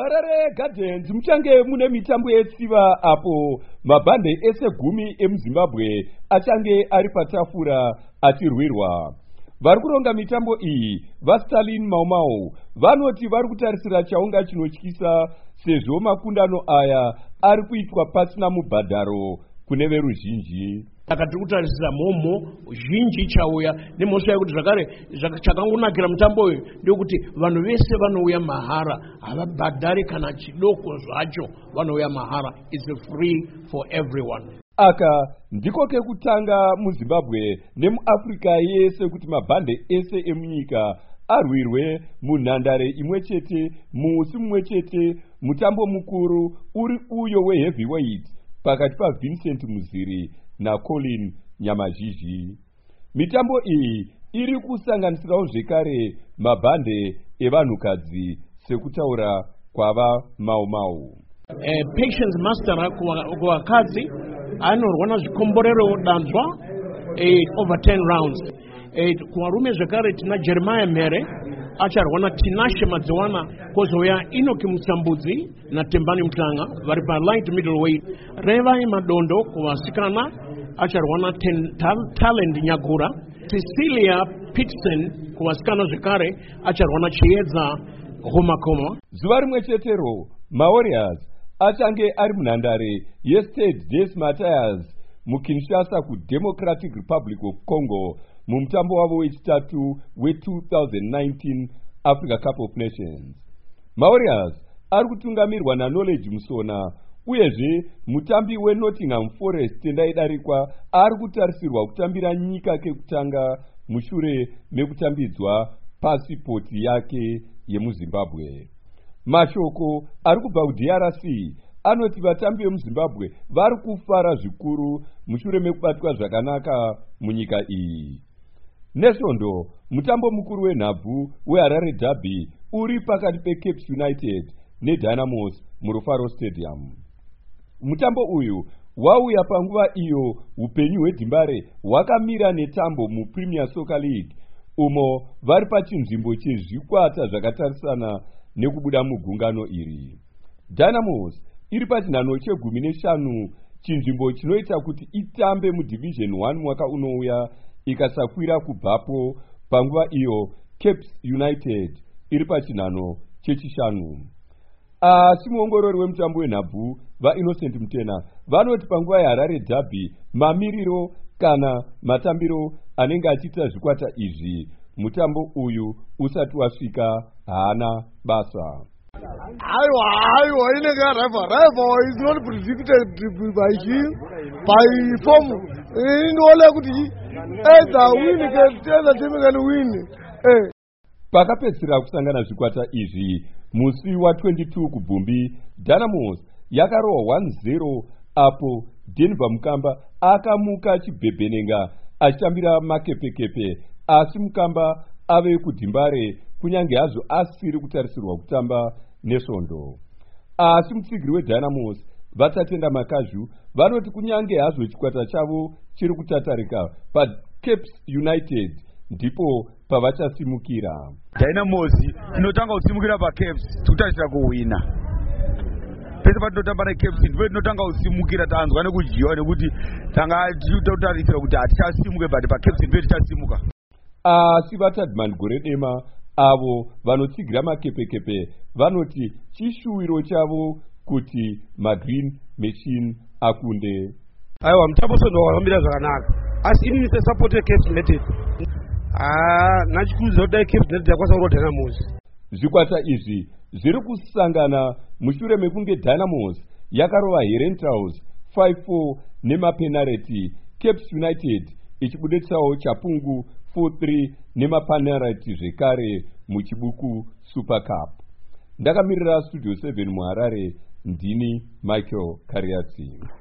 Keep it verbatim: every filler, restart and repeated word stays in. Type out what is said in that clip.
muHarare Gardens muchange mune mitambo yetsiva apo mabhande ese gumi emuZimbabwe achange ari patafura achirwirwa. Vari kuronga mitambo iyi vaStalin Mau Mau vanoti vari kutarisira chaunga chinotyisa sezvo makundano aya ari kuitwa pasina mubhadharo kune veruzhinji. Akati kutarisira momo zhinji chauya nemhosva yekuti zvakare chakangonakira mutambo uyu ndekuti vanhu vese vanouya mahara, havabhadhari kana chidoko zvacho, vanouya mahara. It's free for everyone. Aka ndiko kekutanga muZimbabwe nemuAfrica yese kuti mabhande ese emunyika arwirwe munhandare imwe chete musi mumwe chete. Mutambo mukuru uri uyo weheavyweight pakati paVincent Muziri na Colin Nyamazhizhi. Mitambo iyi iri kusanganisirawo zvekare mabhande evanhukadzi sekutaura kwava Mau Mau. Eh, Patience Master kuvakadzi anorwa zvikomborero danzwa eh, over ten rounds. Eh, kuvarume zvekare tina Jeremiah Mere acharwa na Tinashe Madziwana, kozouya Enoki Mutambudzi na Tembani Mutanga vari pa light middleweight. Reva Madondo kuvasikana acharwa na Talent Nyagura. Cecilia Pitson kuvasikana zvekare acharwa na Chiedza Homakoma. Zuva rimwe chetero maWarriors achange ari munhandare yeStade des Martyrs muKinshasa kuDemocratic Republic of Congo mumutambo wavo wechitatu we-two thousand nineteen Africa Cup of Nations. maWarriors ari kutungamirwa naKnowledge Musona uyezve mutambi weNottingham Forest tendaidarikwa ari kutarisirwa kutambira nyika kekutanga mushure mekutambidzwa pasipoti yake yemuZimbabwe. Mashoko ari kubva kuD R C anoti vatambi vemuZimbabwe vari kufara zvikuru mushure mekubatwa zvakanaka munyika iyi. Nesvondo mutambo mukuru wenhabvu weHarare Derby uri pakati peCapes United neDynamos muRufaro Stadium. Mutambo uyu wauya panguva iyo upenyu hweDimbare hwakamira netambo muPremier Soccer League umo vari pachinzvimbo chezvikwata zvakatarisana nekubuda mugungano iri. Dynamos iri pachinhano chegumi neshanu, chinzvimbo chinoita kuti itambe muDivision one mwaka unouya ikasakwira kubvapo. Panguva iyo Capes United iri pachinhano chechishanu. Asi muongorori wemutambo wenhabvu vaInnocent Mutena vanoti panguva yeHarare Derby mamiriro kana matambiro anenge achiita zvikwata izvi mutambo uyu usati wasvika haana basa. Aiwa, aiwa, inenge rival. Rival is not predicted by him, by form. Inoole kuti either win, either team can win. Eh. Pakapedzisira kusangana zvikwata izvi musi wa22 kuBvumbi, Dynamos yakarohwa one zero apo Denver Mukamba akamuka chibhebhenenga achitambira makepekepe, asi Mukamba ave kuDimbare kunyange hazvo asiri kutarisirwa kutamba nesvondo. Asi mutsigiri weDynamos vatatenda Makazhu vanoti kunyange hazvo chikwata chavo chiri kutatarika paCapes United ndipo pavachasimukira. Dynamos inotanga kusimukira paCapes tutarisira kuwina. Pese patinotamba neCapes ndipo tinotanga kusimukira tanzwa nekudyiwa nekuti tanga tutarisira kuti hatichasimuke but paCapes ndipo tichasimuka. Asi vaTadman gore dema avo vanotsigira makepekepe vanoti chishuwiro chavo kuti maGreen Machine akunde. Aiwa, mutambo sondo wakambira zvakanaka. Asi ini se support Capes United. Ah, nachikudzwa kuti Capes United yakwanisa kurwa Dynamos. Zvikwata izvi zviri kusangana mushure mekunge Dynamos yakarova Herentals five four nemapenalty, Capes United ichibudetsawo Chapungu four three nemapenalty zvekare muchibuku Super Cup. Ndakamirira Studio seven muHarare, ndini Michael Kariatsi.